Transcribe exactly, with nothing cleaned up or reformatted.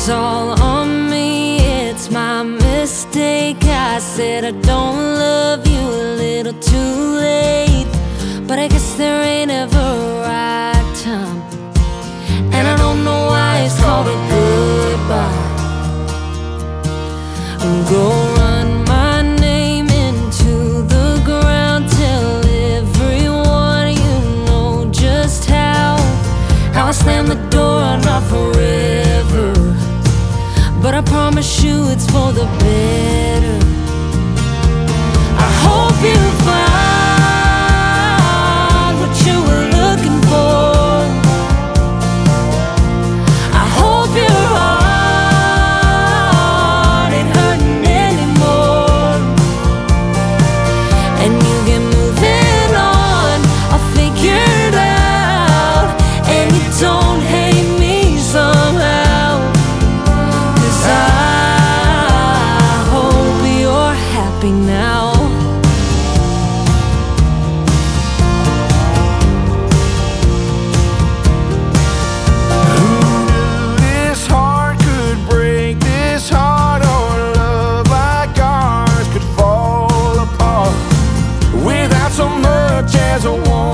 It's all on me, it's my mistake. I said I don't love you a little too late, but I guess there ain't ever a right time, and I don't know why it's called a goodbye. Go run my name into the ground, tell everyone you know just how How I slam the door, not forever, but I promise you it's for the better. I hope you find what you were looking for. I hope your heart ain't hurting anymore, and you get moving on. I'll figure it out, and you don't hate me somehow, 'cause I hope you're happy now. Who knew this heart could break, this heart, or love like ours could fall apart without so much as a warning?